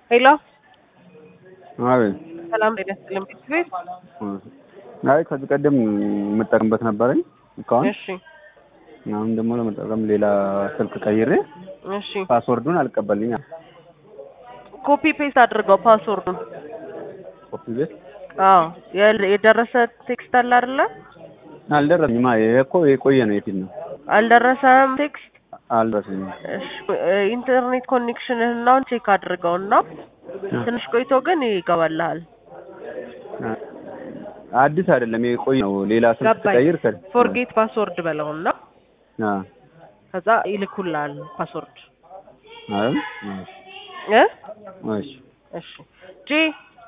ሄሎ አቤት። ሰላም ጤና ይስጥልኝ ቤት አይ ከዚህ ቀደም የምጠቀምበት ነበረኝ አካውንት። እሺ አሁን ደግሞ ለመጠቀም ሌላ ስልክ ቀይሬ እሺ ፓስወርዱን አልቀበልኝ። ኮፒ ፔስት አድርገው ፓስወርዱን። ኮፒ ቤት አዎ የደረሰ ቴክስት አለ አይደለ? አልደረሰኝማ። ይሄ እኮ የቆየ ነው። የፊት ነው። አልደረሰም ቴክስት? አልደረሰኝም። እሺ ኢንተርኔት ኮኔክሽንህን አሁን ቼክ አድርገውና ትንሽ ቆይቶ ግን ይገባልሃል። አዲስ አይደለም የቆየ ነው። ሌላ ስልክ ተቀይር ፎርጌት ፓስወርድ በለውና ከዛ ይልኩልሃል ፓስወርድ። አይ እሺ እሺ ጂ